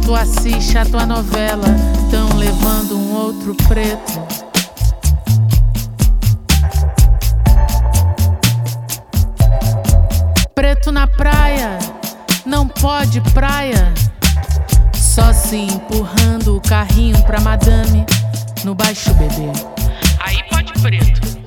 tu assiste a tua novela, tão levando um outro preto. Preto na praia, não pode praia. Só se empurrando o carrinho pra madame no baixo bebê. Aí pode preto.